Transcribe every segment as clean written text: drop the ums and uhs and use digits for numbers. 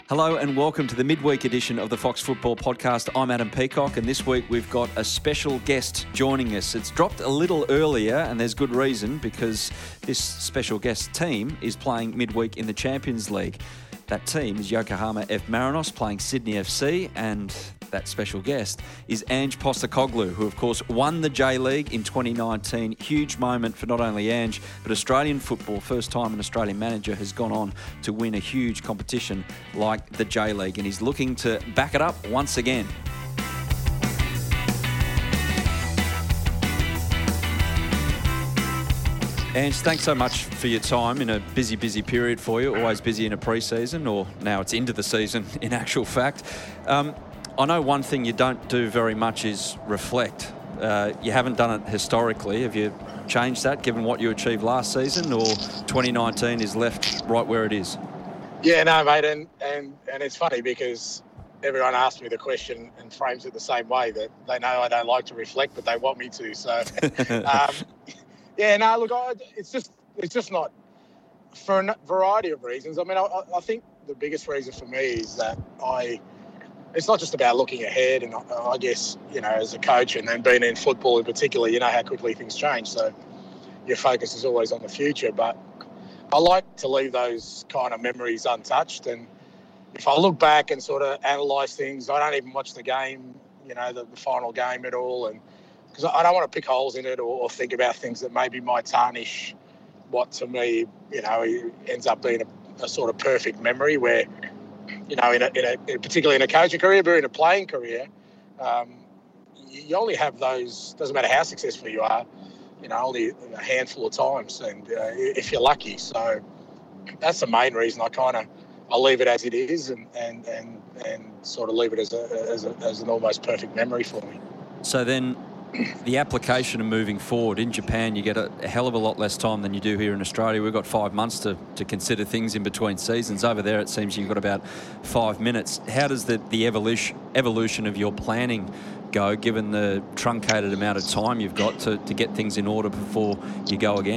Hello and welcome to the midweek edition of the Fox Football Podcast. I'm Adam Peacock, and this week we've got a special guest joining us. It's dropped a little earlier, and there's good reason, because this special guest team is playing midweek in the Champions League. That team is Yokohama F. Marinos playing Sydney FC, and that special guest is Ange Postecoglou, who of course won the J-League in 2019. Huge moment for not only Ange, but Australian football. First time an Australian manager has gone on to win a huge competition like the J-League, and he's looking to back it up once again. Ange, thanks so much for your time in a busy period for you. Always busy in a pre-season, or now it's into the season in actual fact. I know one thing you don't do very much is reflect. You haven't done it historically. Have you changed that given what you achieved last season, or 2019 is left right where it is? Yeah, no, mate, and it's funny because everyone asks me the question and frames it the same way, that they know I don't like to reflect, but they want me to. So, yeah, no, look, it's just not, for a variety of reasons. I mean, I think the biggest reason for me is that it's not just about looking ahead, and I guess, you know, as a coach and then being in football in particular, you know how quickly things change. So your focus is always on the future. But I like to leave those kind of memories untouched. And if I look back and sort of analyse things, I don't even watch the game, you know, the final game at all. And because I don't want to pick holes in it or think about things that maybe might tarnish what to me, you know, ends up being a sort of perfect memory where, you know, particularly in a coaching career, but in a playing career, you only have those, doesn't matter how successful you are, you know, only a handful of times, and if you're lucky. So that's the main reason I'll leave it as it is and sort of leave it as an almost perfect memory for me. So then, the application of moving forward in Japan, you get a hell of a lot less time than you do here in Australia. We've got 5 months to consider things in between seasons. Over there, it seems you've got about 5 minutes. How does the evolution of your planning go, given the truncated amount of time you've got to get things in order before you go again?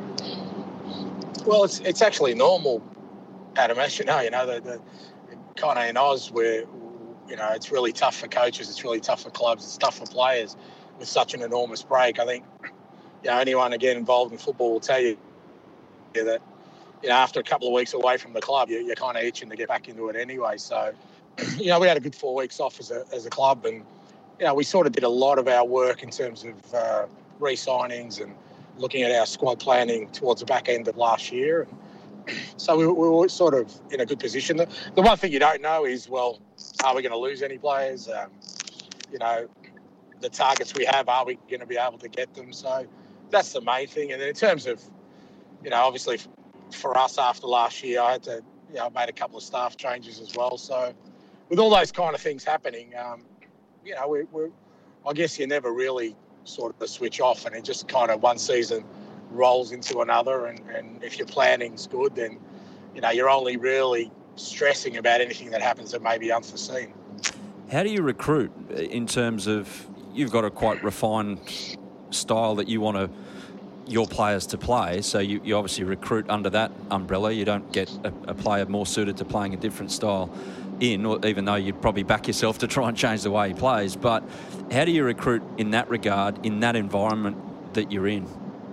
Well, it's actually normal, Adam, as you know, the kind of in Oz where, you know, it's really tough for coaches, it's really tough for clubs, it's tough for players. With such an enormous break, I think, you know, anyone again involved in football will tell you that, you know, after a couple of weeks away from the club, you're kind of itching to get back into it anyway. So, you know, we had a good 4 weeks off as a club, and, you know, we sort of did a lot of our work in terms of re-signings and looking at our squad planning towards the back end of last year. And so we were sort of in a good position. The one thing you don't know is, well, are we going to lose any players? You know, the targets we have, are we going to be able to get them? So that's the main thing. And then in terms of, you know, obviously for us after last year, I made a couple of staff changes as well. So with all those kind of things happening, you know, I guess you never really sort of switch off, and it just kind of one season rolls into another. And if your planning's good, then, you know, you're only really stressing about anything that happens that may be unforeseen. How do you recruit in terms of, you've got a quite refined style that you want your players to play, so you obviously recruit under that umbrella. You don't get a player more suited to playing a different style even though you'd probably back yourself to try and change the way he plays. But how do you recruit in that regard, in that environment that you're in?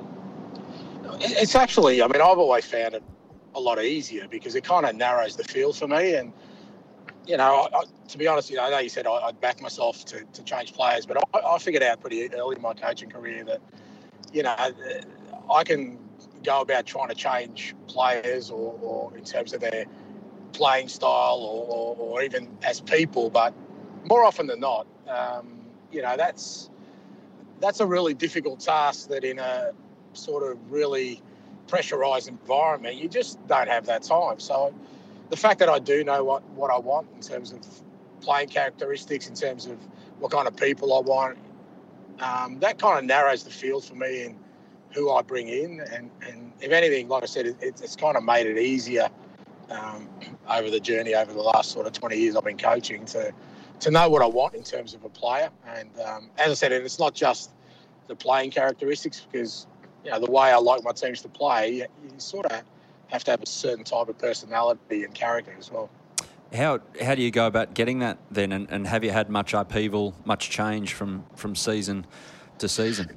It's actually, I mean, I've always found it a lot easier because it kind of narrows the field for me. And, you know, to be honest, you know, I know you said I'd back myself to change players, but I figured out pretty early in my coaching career that, you know, I can go about trying to change players or in terms of their playing style or even as people, but more often than not, you know, that's a really difficult task that in a sort of really pressurised environment, you just don't have that time. So the fact that I do know what I want in terms of playing characteristics, in terms of what kind of people I want, that kind of narrows the field for me and who I bring in. And if anything, like I said, it's kind of made it easier over the journey over the last sort of 20 years I've been coaching to know what I want in terms of a player. And as I said, it's not just the playing characteristics, because, you know, the way I like my teams to play, you sort of have to have a certain type of personality and character as well. How do you go about getting that then? And have you had much upheaval, much change from season to season?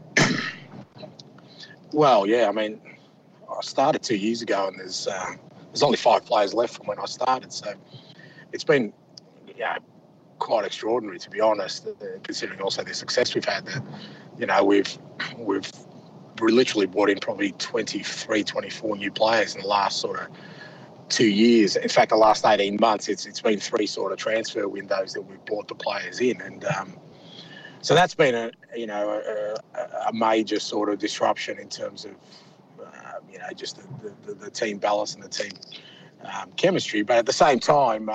Well, yeah, I mean, I started 2 years ago, and there's only 5 players left from when I started, so it's been quite extraordinary, to be honest, considering also the success we've had. We've literally brought in probably 23, 24 new players in the last sort of 2 years. In fact, the last 18 months, it's been 3 sort of transfer windows that we've brought the players in, and so that's been a major sort of disruption in terms of just the team balance and the team chemistry. But at the same time,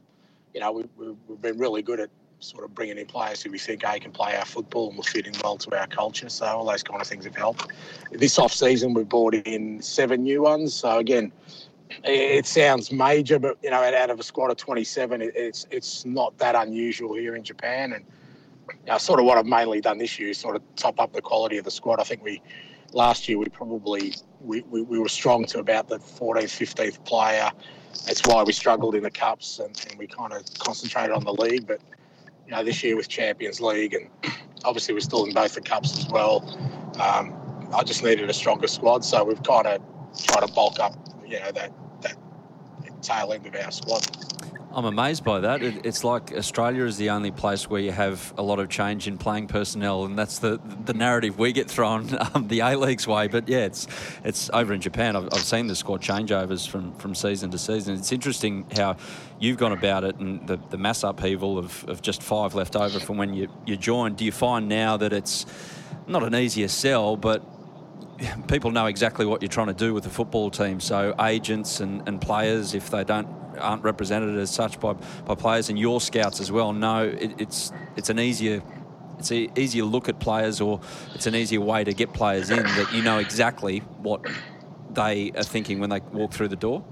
we've been really good at sort of bringing in players who we think can play our football and will fit in well to our culture. So all those kind of things have helped. This off-season, we've brought in 7 new ones. So again, it sounds major, but out of a squad of 27, it's not that unusual here in Japan. And sort of what I've mainly done this year is sort of top up the quality of the squad. I think last year we were strong to about the 14th, 15th player. That's why we struggled in the Cups and we kind of concentrated on the league. But this year with Champions League, and obviously we're still in both the Cups as well, I just needed a stronger squad. So we've kind of tried to bulk up, that tail end of our squad. I'm amazed by that. It's like Australia is the only place where you have a lot of change in playing personnel, and that's the narrative we get thrown the A-League's way. But yeah, it's over in Japan. I've seen the squad changeovers from season to season. It's interesting how you've gone about it, and the mass upheaval of just 5 left over from when you joined. Do you find now that it's not an easier sell, but people know exactly what you're trying to do with the football team? So agents and players, if they aren't represented as such by players, and your scouts as well, know it's an easier look at players, or it's an easier way to get players in, that you know exactly what they are thinking when they walk through the door?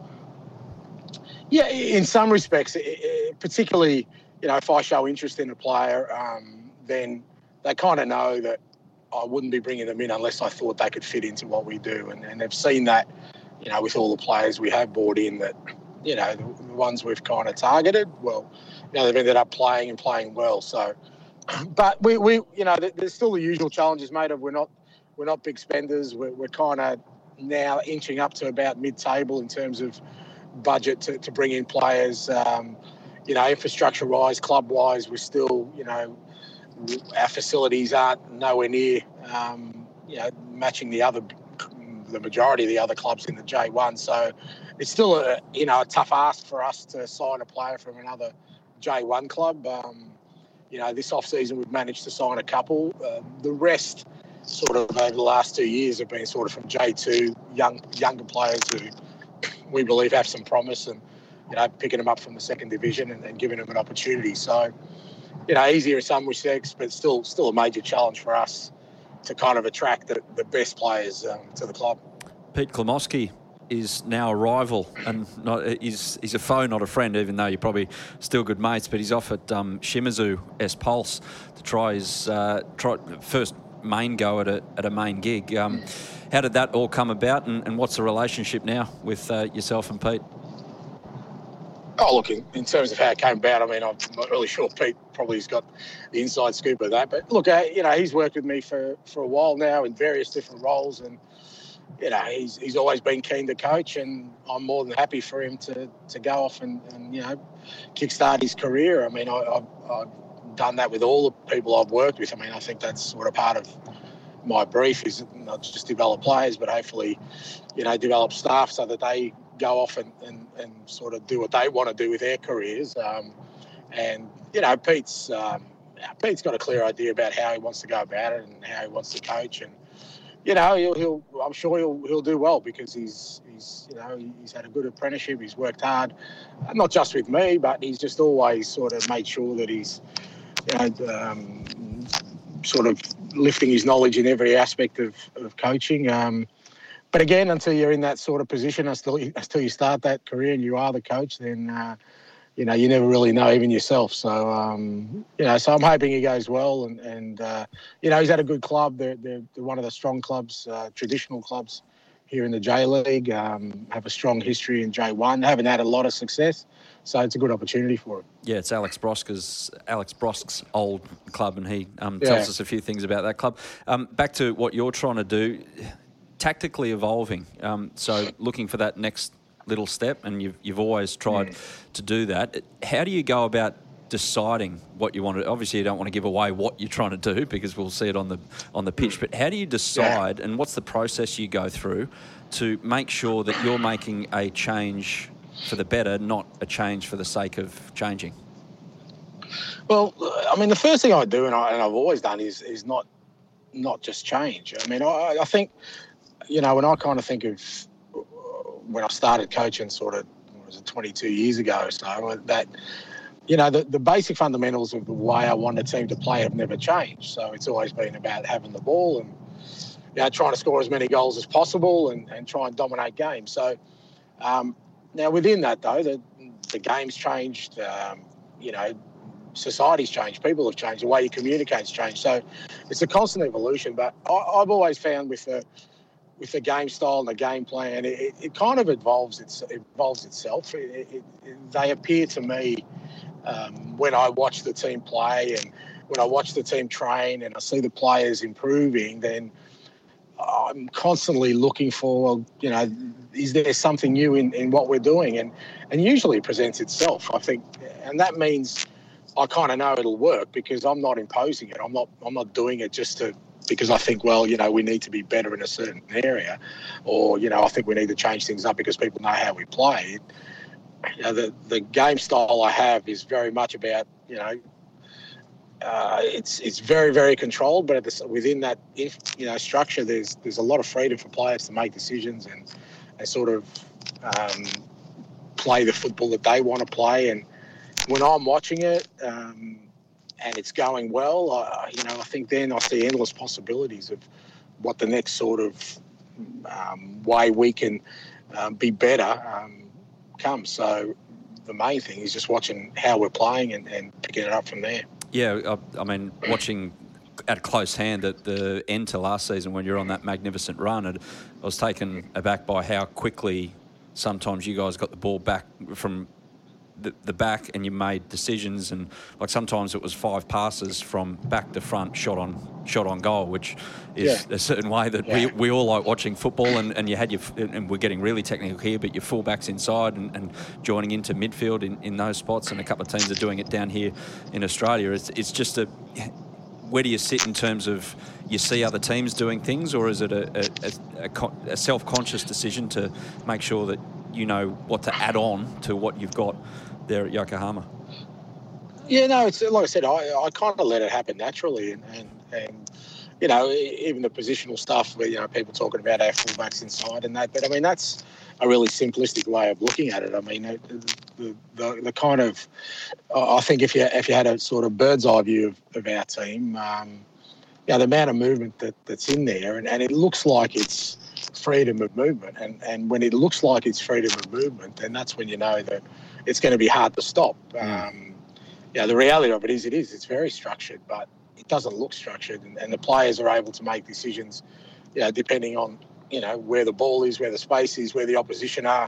Yeah, in some respects, particularly, if I show interest in a player, then they kind of know that I wouldn't be bringing them in unless I thought they could fit into what we do. And they've seen that, with all the players we have brought in, that, the ones we've kind of targeted, well, they've ended up playing well. So, but we there's still the usual challenges, mate, of we're not big spenders. We're kind of now inching up to about mid-table in terms of budget to bring in players. Infrastructure-wise, club-wise, we're still, our facilities aren't nowhere near, matching the majority of the other clubs in the J1. So it's still a tough ask for us to sign a player from another J1 club. This off-season we've managed to sign a couple. The rest, sort of over the last 2 years, have been sort of from J2, younger players who we believe have some promise, and picking them up from the second division and giving them an opportunity. So, easier in some respects, but still a major challenge for us to kind of attract the best players to the club. Pete Klimowski is now a rival, and he's a foe, not a friend, even though you're probably still good mates. But he's off at Shimizu S Pulse to try his first main go at a main gig. How did that all come about, and what's the relationship now with yourself and Pete? Oh, look, in terms of how it came about, I mean, I'm not really sure Pete probably has got the inside scoop of that. But look, he's worked with me for a while now in various different roles, and he's always been keen to coach, and I'm more than happy for him to go off and kickstart his career. I mean, I've done that with all the people I've worked with. I mean, I think that's sort of part of my brief, is not just develop players, but hopefully, develop staff so that they go off and sort of do what they want to do with their careers. Pete's got a clear idea about how he wants to go about it and how he wants to coach, and I'm sure he'll do well, because he's had a good apprenticeship. He's worked hard, not just with me, but he's just always sort of made sure that he's sort of lifting his knowledge in every aspect of coaching. But again, until you're in that sort of position, until you start that career and you are the coach, then you never really know, even yourself. So so I'm hoping he goes well, and he's at a good club. They're one of the strong clubs, traditional clubs here in the J League. Have a strong history in J1. They haven't had a lot of success, So it's a good opportunity for him. Yeah, it's Alex Brosk's old club, and he tells us a few things about that club. Back to what you're trying to do, tactically evolving. So looking for that next little step, and you've always tried to do that. How do you go about deciding what you want to do? Obviously, you don't want to give away what you're trying to do because we'll see it on the pitch. But how do you decide, and what's the process you go through to make sure that you're making a change for the better, not a change for the sake of changing? Well, I mean, the first thing I do, and I've always done, is not just change. I mean, I think, when I kind of think of when I started coaching sort of, 22 years ago or so, that, the basic fundamentals of the way I want a team to play have never changed. So it's always been about having the ball and, trying to score as many goals as possible and try and dominate games. So now within that, though, the game's changed, society's changed, people have changed, the way you communicate's changed. So it's a constant evolution. But I've always found with the game style and the game plan, it kind of evolves itself. They appear to me, when I watch the team play and when I watch the team train and I see the players improving, then I'm constantly looking for, is there something new in what we're doing? And usually it presents itself, I think. And that means I kind of know it'll work because I'm not imposing it. I'm not doing it just because I think, well, we need to be better in a certain area, or, I think we need to change things up because people know how we play. The game style I have is very much about, it's very, very controlled, but within that, structure, there's a lot of freedom for players to make decisions and sort of play the football that they want to play. And when I'm watching it and it's going well, I think then I see endless possibilities of what the next sort of way we can be better comes. So the main thing is just watching how we're playing and picking it up from there. Yeah, I mean, watching at close hand at the end to last season when you're on that magnificent run, I was taken aback by how quickly sometimes you guys got the ball back from the back and you made decisions, and like sometimes it was 5 passes from back to front, shot on goal, which is a certain way that we all like watching football. And you had and we're getting really technical here, but your fullbacks inside and joining into midfield in those spots, and a couple of teams are doing it down here in Australia. It's just where do you sit in terms of you see other teams doing things, or is it a self-conscious decision to make sure that you know what to add on to what you've got there at Yokohama? Yeah, no, it's like I said, I kind of let it happen naturally, and even the positional stuff where people talking about our fullbacks inside and that, but I mean that's a really simplistic way of looking at it. I mean the kind of I think if you had a sort of bird's eye view of our team, the amount of movement that's in there, and it looks like it's freedom of movement, and when it looks like it's freedom of movement, then that's when you know that it's going to be hard to stop. The reality of it is it's very structured, but it doesn't look structured, and the players are able to make decisions, depending on where the ball is, where the space is, where the opposition are.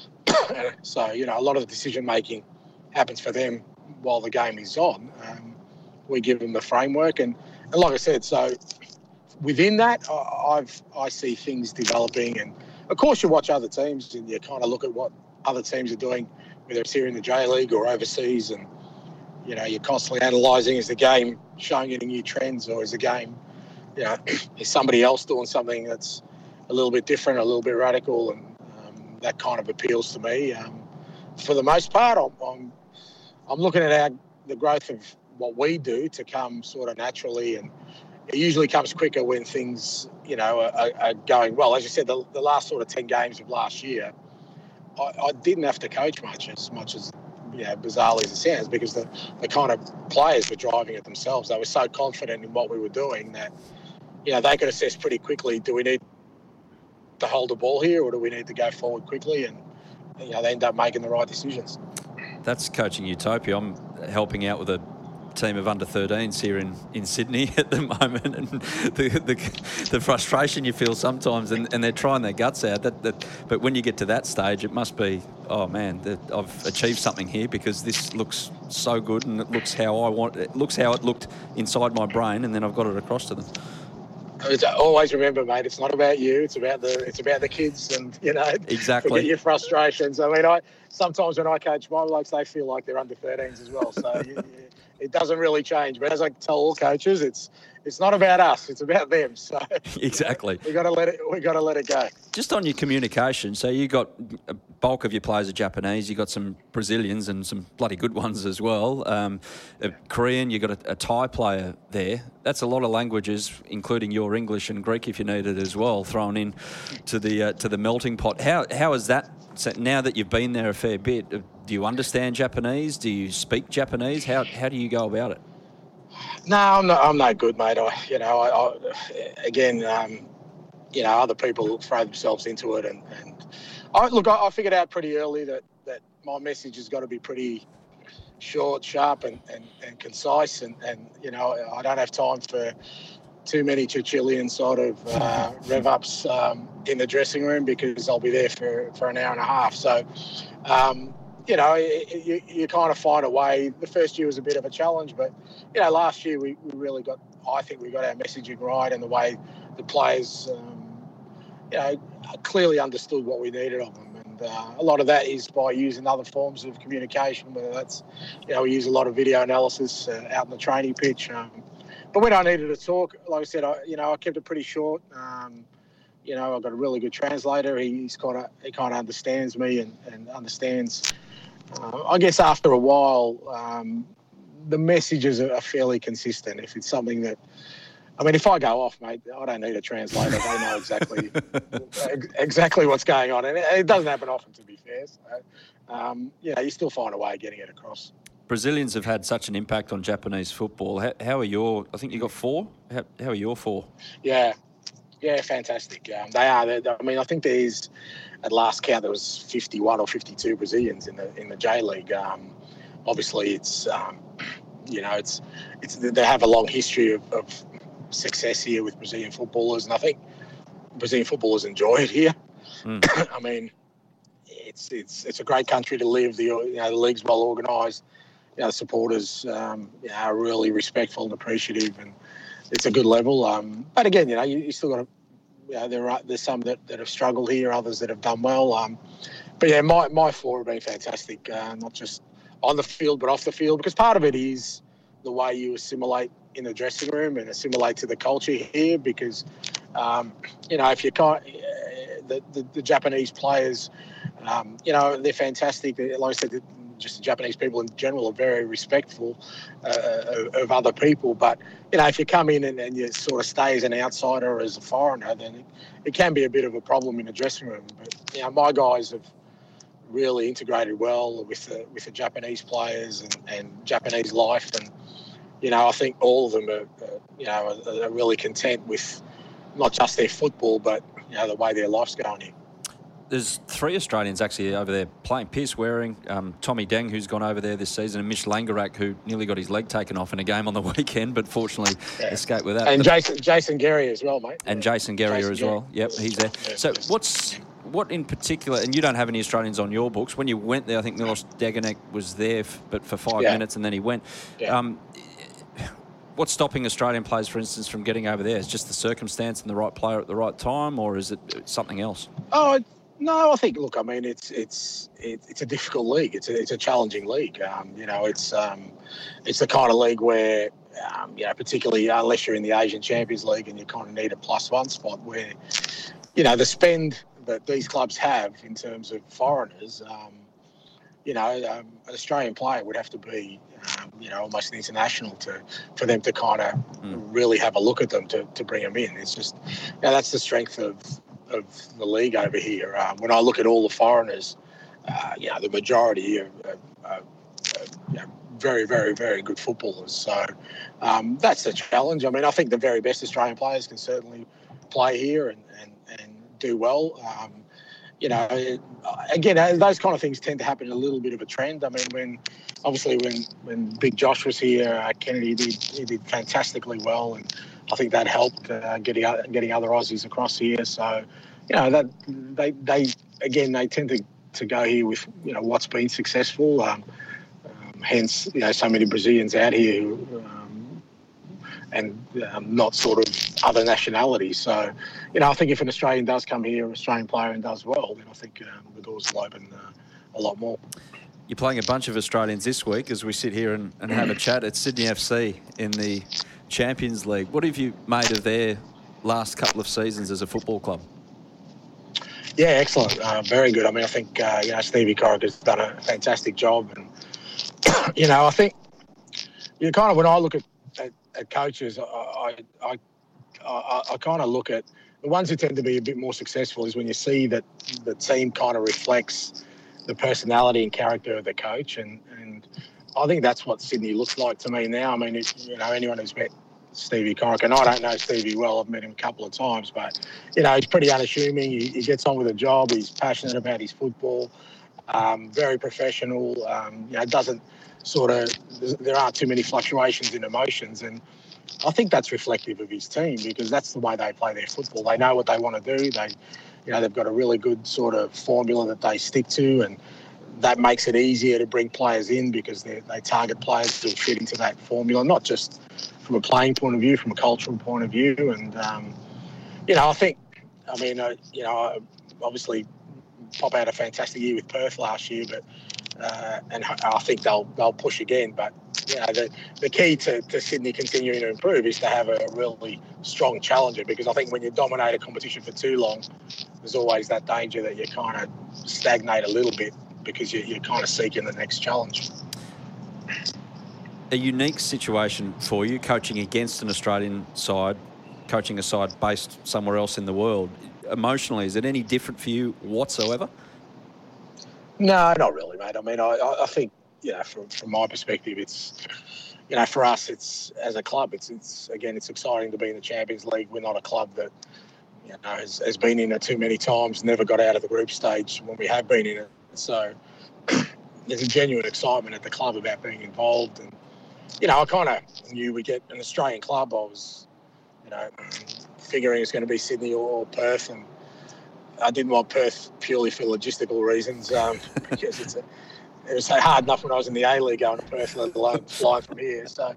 So a lot of the decision making happens for them while the game is on. We give them the framework, and like I said, so within that, I see things developing, and of course you watch other teams and you kind of look at what other teams are doing, whether it's here in the J-League or overseas, and you're constantly analysing, is the game showing any new trends, or is the game, is somebody else doing something that's a little bit different, a little bit radical, and that kind of appeals to me. For the most part, I'm looking at the growth of what we do to come sort of naturally, and it usually comes quicker when things, are going well. As you said, the last sort of 10 games of last year, I didn't have to coach much as bizarrely as it sounds, because the kind of players were driving it themselves. They were so confident in what we were doing that, they could assess pretty quickly, do we need to hold the ball here, or do we need to go forward quickly? And, they end up making the right decisions. That's coaching utopia. I'm helping out with a team of under-13s here in Sydney at the moment, and the frustration you feel sometimes, and they're trying their guts out. But when you get to that stage, it must be, oh man, I've achieved something here because this looks so good, and it looks how I want. It looks how it looked inside my brain, and then I've got it across to them. Always remember, mate, it's not about you. It's about the kids, and exactly. Forget your frustrations. I mean, sometimes when I coach my blokes, they feel like they're under 13s as well. So it doesn't really change. But as I tell all coaches, it's not about us. It's about them. So exactly. We got to let it go. Just on your communication, so you got a bulk of your players are Japanese. You got some Brazilians and some bloody good ones as well. A Korean. You got a Thai player there. That's a lot of languages, including your English and Greek, if you need it as well, thrown in to the melting pot. How is that? So now that you've been there a fair bit, do you understand Japanese? Do you speak Japanese? How do you go about it? No, I'm not good, mate. Other people throw themselves into it, and I figured out pretty early that my message has got to be pretty short, sharp, and concise, and I don't have time for too many Churchillian sort of rev ups in the dressing room, because I'll be there for an hour and a half. So, you kind of find a way. The first year was a bit of a challenge, but last year we really got. I think we got our messaging right, and the way the players, clearly understood what we needed of them. And a lot of that is by using other forms of communication, whether that's, we use a lot of video analysis out in the training pitch. But when I needed to talk, like I said, I kept it pretty short. I've got a really good translator. He kind of understands me and understands. I guess after a while, the messages are fairly consistent. If it's something that, if I go off, mate, I don't need a translator. They know exactly what's going on, and it doesn't happen often, to be fair. So, you still find a way of getting it across. Brazilians have had such an impact on Japanese football. How are your? I think you got 4. How are your 4? Yeah, fantastic. They are. I think there's, at last count, there was 51 or 52 Brazilians in the J League. Obviously, it's they have a long history of success here with Brazilian footballers, and I think Brazilian footballers enjoy it here. It's a great country to live. The league's well organised. The supporters are really respectful and appreciative, and it's a good level. But again, you still got to. There's some that have struggled here, others that have done well. But yeah, my 4 have been fantastic, not just on the field but off the field, because part of it is the way you assimilate in the dressing room and assimilate to the culture here. Because if you can't, the Japanese players, they're fantastic. Like I said, just the Japanese people in general are very respectful of other people. But, if you come in and you sort of stay as an outsider or as a foreigner, then it can be a bit of a problem in the dressing room. But, my guys have really integrated well with the Japanese players and Japanese life. And, I think all of them are really content with not just their football, but, the way their life's going here. There's 3 Australians actually over there playing. Pierce Waring, Tommy Deng, who's gone over there this season, and Mish Langerak, who nearly got his leg taken off in a game on the weekend, but fortunately escaped with that. And Jason Guerrier as well, mate. And Jason Guerrier as well. Yep, he's there. So what in particular, and you don't have any Australians on your books, when you went there, I think Milos Degenek was there, but for 5 minutes, and then he went. Yeah. What's stopping Australian players, for instance, from getting over there? Is just the circumstance and the right player at the right time, or is it something else? Oh, no, I think. Look, it's a difficult league. It's a challenging league. It's the kind of league where, particularly unless you're in the Asian Champions League and you kind of need a +1 spot, where, the spend that these clubs have in terms of foreigners, an Australian player would have to be, almost an international for them to kind of really have a look at them to bring them in. It's just, that's the strength of the league over here. When I look at all the foreigners, the majority are very, very, very good footballers. So that's the challenge. I think the very best Australian players can certainly play here and do well. again, those kind of things tend to happen in a little bit of a trend. I mean, when Big Josh was here, Kennedy did fantastically well, and I think that helped getting other Aussies across here. So, that they tend to go here with what's been successful. Hence, so many Brazilians out here who, and not sort of other nationalities. So, I think if an Australian does come here, an Australian player, and does well, then I think the doors will open a lot more. You're playing a bunch of Australians this week as we sit here and have a chat at Sydney FC in the Champions League. What have you made of their last couple of seasons as a football club? Yeah, excellent. Very good. I mean, I think, Stevie Corica has done a fantastic job. And, I think, when I look at coaches, I kind of look at the ones who tend to be a bit more successful is when you see that the team kind of reflects the personality and character of the coach, and I think that's what Sydney looks like to me now. I mean, anyone who's met Stevie Corica, and I don't know Stevie well, I've met him a couple of times, but he's pretty unassuming. He gets on with the job. He's passionate about his football. Very professional. Doesn't there aren't too many fluctuations in emotions, and I think that's reflective of his team because that's the way they play their football. They know what they want to do. They've got a really good sort of formula that they stick to, and that makes it easier to bring players in because they target players to fit into that formula, not just from a playing point of view, from a cultural point of view. And, I think, obviously Pop had a fantastic year with Perth last year, but and I think they'll push again. But the key to Sydney continuing to improve is to have a really strong challenger, because I think when you dominate a competition for too long, there's always that danger that you kind of stagnate a little bit because you're kind of seeking the next challenge. A unique situation for you, coaching against an Australian side, coaching a side based somewhere else in the world. Emotionally, is it any different for you whatsoever? No, not really, mate. I mean, I think, from my perspective, it's, for us, it's as a club, it's exciting to be in the Champions League. We're not a club that, has been in it too many times, never got out of the group stage when we have been in it. So there's a genuine excitement at the club about being involved. And, I kind of knew we'd get an Australian club. I was, figuring it's going to be Sydney or Perth, and I didn't want Perth purely for logistical reasons because it was so hard enough when I was in the A-League going to Perth, let alone flying from here. So,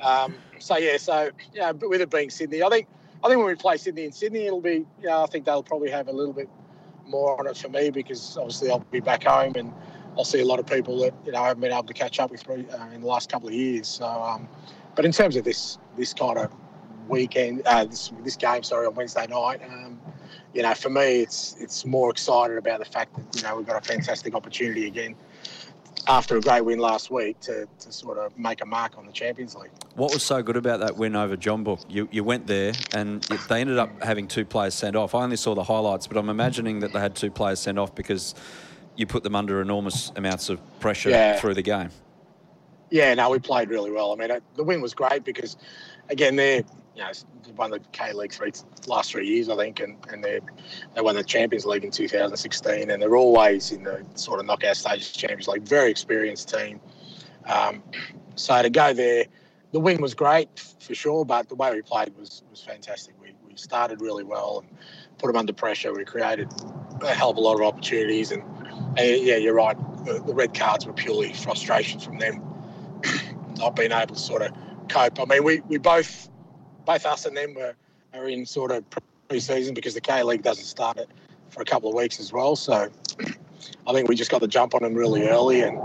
but with it being Sydney, I think when we play Sydney in Sydney, it'll be, I think they'll probably have a little bit more on it for me because obviously I'll be back home and I'll see a lot of people that, I haven't been able to catch up with in the last couple of years. So, but in terms of this kind of weekend, this game, on Wednesday night, for me, it's more excited about the fact that, we've got a fantastic opportunity again after a great win last week to sort of make a mark on the Champions League. What was so good about that win over John Book? You went there and they ended up having two players sent off. I only saw the highlights, but I'm imagining that they had two players sent off because you put them under enormous amounts of pressure through the game. Yeah, no, we played really well. I mean, the win was great because, again, they're won the K-League last 3 years, I think, and they won the Champions League in 2016, and they're always in the sort of knockout stage of Champions League. Very experienced team. So to go there, the win was great for sure, but the way we played was fantastic. We started really well and put them under pressure. We created a hell of a lot of opportunities, and you're right. The red cards were purely frustration from them not being able to sort of cope. I mean, we both us and them are in sort of pre-season because the K-League doesn't start it for a couple of weeks as well. So I think we just got the jump on them really early, and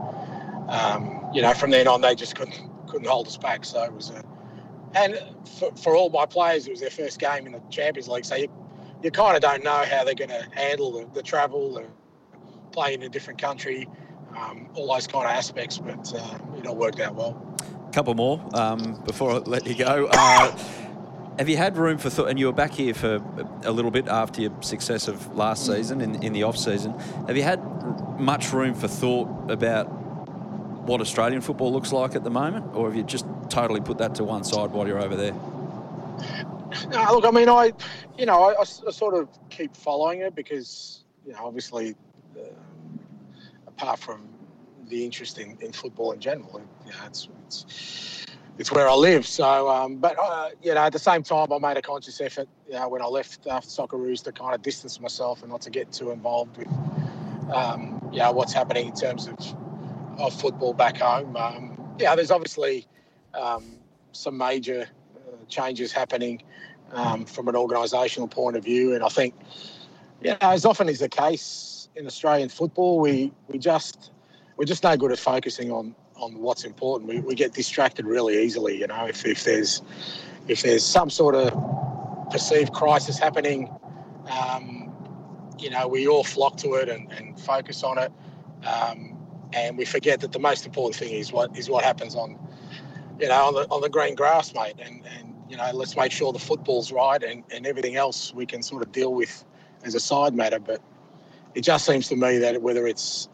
from then on they just couldn't hold us back. So it was and for all my players, it was their first game in the Champions League. So you kind of don't know how they're going to handle the travel, playing in a different country, all those kind of aspects. But it all worked out well. Couple more before I let you go. Have you had room for thought, and you were back here for a little bit after your success of last season in the off-season, have you had much room for thought about what Australian football looks like at the moment, or have you just totally put that to one side while you're over there? No, look, I mean, I sort of keep following it because, obviously, apart from the interest in football in general, it's where I live. So, but at the same time, I made a conscious effort, when I left after Socceroos, to kind of distance myself and not to get too involved with, what's happening in terms of football back home. There's obviously some major changes happening from an organisational point of view, and I think, as often is the case in Australian football, we're just no good at focusing on what's important. We get distracted really easily. If there's some sort of perceived crisis happening, we all flock to it and focus on it, and we forget that the most important thing is what happens on the green grass, mate. And let's make sure the football's right, and everything else we can sort of deal with as a side matter. But it just seems to me that whether it's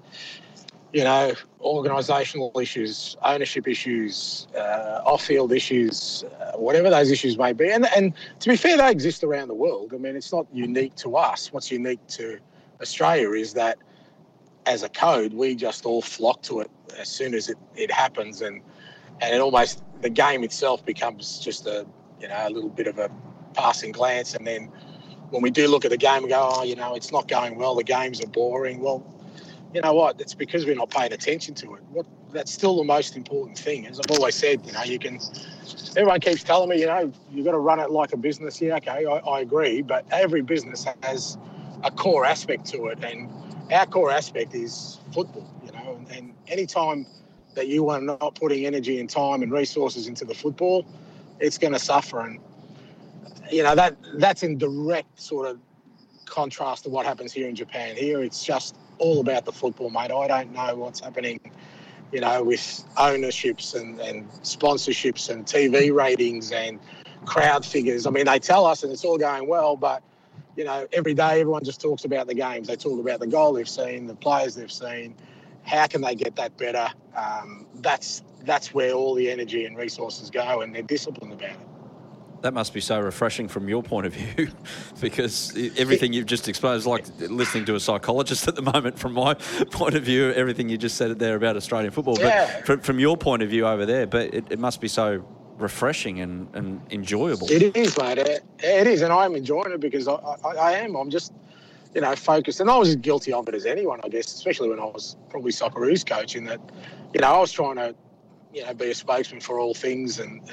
organisational issues, ownership issues, off-field issues, whatever those issues may be. And to be fair, they exist around the world. I mean, it's not unique to us. What's unique to Australia is that as a code, we just all flock to it as soon as it happens. And it almost, the game itself becomes just a little bit of a passing glance. And then when we do look at the game and go, it's not going well, the games are boring. Well, you know what? It's because we're not paying attention to it. That's still the most important thing. As I've always said, everyone keeps telling me, you've got to run it like a business. Yeah, okay, I agree. But every business has a core aspect to it. And our core aspect is football, and any time that you are not putting energy and time and resources into the football, it's going to suffer. And, that's in direct sort of contrast to what happens here in Japan. Here, it's just all about the football, mate. I don't know what's happening, with ownerships and sponsorships and TV ratings and crowd figures. I mean, they tell us and it's all going well, but, every day everyone just talks about the games. They talk about the goal they've seen, the players they've seen. How can they get that better? That's where all the energy and resources go, and they're disciplined about it. That must be so refreshing from your point of view, because everything you've just explained is like listening to a psychologist at the moment. From my point of view, everything you just said there about Australian football, but from your point of view over there, but it must be so refreshing and enjoyable. It is, mate. It is, and I'm enjoying it because I am. I'm just, focused, and I was as guilty of it as anyone, I guess, especially when I was probably Socceroos coach, in that, I was trying to, be a spokesman for all things and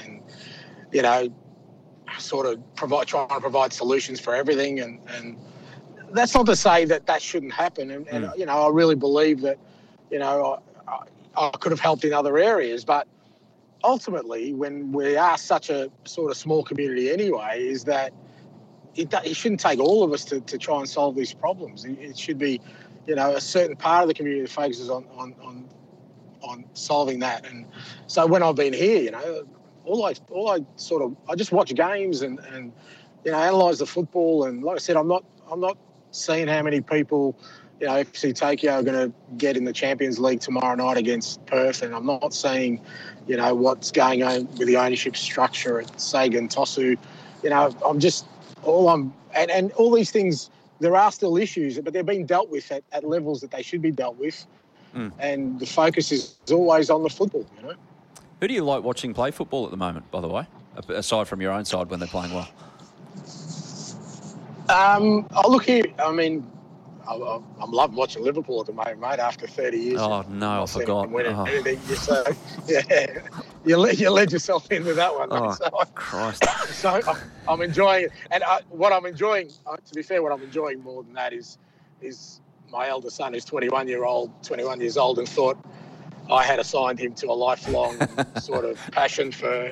sort of trying to provide solutions for everything, and that's not to say that shouldn't happen, and I really believe that I could have helped in other areas, but ultimately when we are such a sort of small community anyway, is that it shouldn't take all of us to try and solve these problems. It should be a certain part of the community that focuses on solving that. And so when I've been here, I just watch games and analyse the football. And like I said, I'm not seeing how many people, FC Tokyo are going to get in the Champions League tomorrow night against Perth, and I'm not seeing, what's going on with the ownership structure at Sagan Tosu. And all these things, there are still issues, but they're being dealt with at levels that they should be dealt with. And the focus is always on the football, Who do you like watching play football at the moment, by the way, aside from your own side when they're playing well? Look here, I mean, I'm loving watching Liverpool at the moment, mate, after 30 years. Oh, no, I forgot. You led yourself into that one, mate. Christ. So I'm enjoying it. And what I'm enjoying, to be fair, what I'm enjoying more than that is my eldest son, who's 21 years old, and thought I had assigned him to a lifelong sort of passion for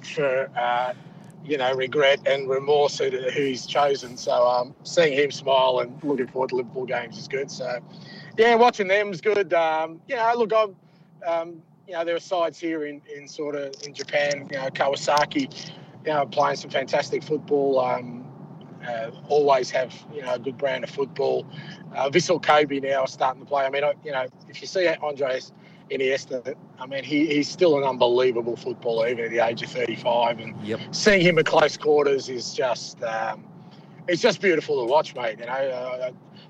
regret and remorse who he's chosen. So seeing him smile and looking forward to Liverpool games is good. So, watching them is good. Look, there are sides here in Japan, Kawasaki, playing some fantastic football. Always have, a good brand of football. Vissel Kobe now starting to play. I mean, if you see Andres Iniesta, I mean, he's still an unbelievable footballer, even at the age of 35. And seeing him at close quarters is just, it's just beautiful to watch, mate.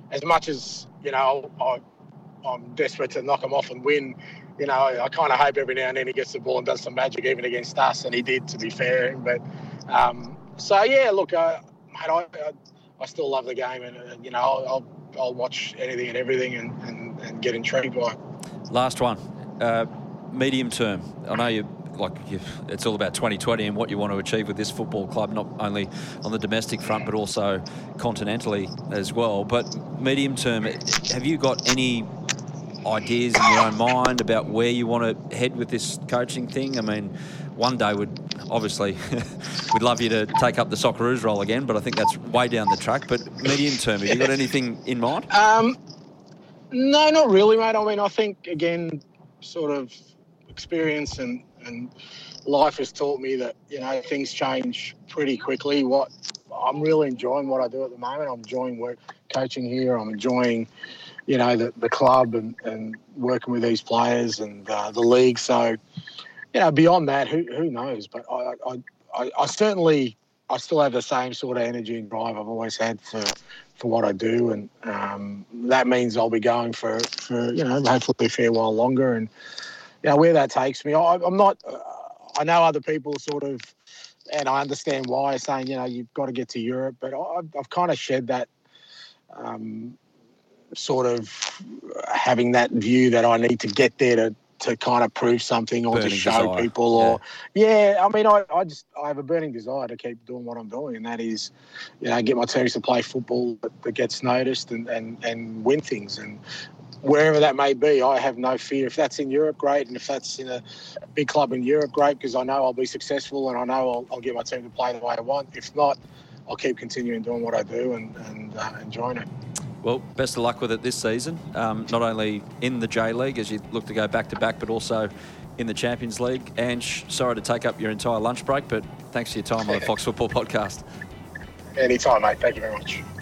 as much as, I'm desperate to knock him off and win, I kind of hope every now and then he gets the ball and does some magic, even against us, and he did, to be fair. But look, mate, I still love the game, and I'll watch anything and everything and get intrigued by it. Last one, medium term. I know it's all about 2020 and what you want to achieve with this football club, not only on the domestic front but also continentally as well. But medium term, have you got any ideas in your own mind about where you want to head with this coaching thing? I mean, one day we'd love you to take up the Socceroos role again, but I think that's way down the track. But medium term, have you got anything in mind? No, not really, mate. I mean, I think, again, sort of experience and life has taught me that, things change pretty quickly. I'm really enjoying what I do at the moment. I'm enjoying coaching here. I'm enjoying, the club and working with these players and the league. So, beyond that, who knows? But I certainly, I still have the same sort of energy and drive I've always had for what I do, and that means I'll be going for hopefully a fair while longer. And where that takes me, I'm not. I know other people sort of, and I understand why, saying you've got to get to Europe, but I've kind of shed that. Sort of having that view that I need to get there to kind of prove something or to show desire. People or I mean I have a burning desire to keep doing what I'm doing, and that is get my teams to play football that gets noticed and win things, and wherever that may be, I have no fear. If that's in Europe, great, and if that's in a big club in Europe, great, because I know I'll be successful and I know I'll get my team to play the way I want. If not, I'll keep continuing doing what I do and enjoying it. Well, best of luck with it this season, not only in the J-League as you look to go back-to-back, but also in the Champions League. And sorry to take up your entire lunch break, but thanks for your time on the Fox Football Podcast. Anytime, mate. Thank you very much.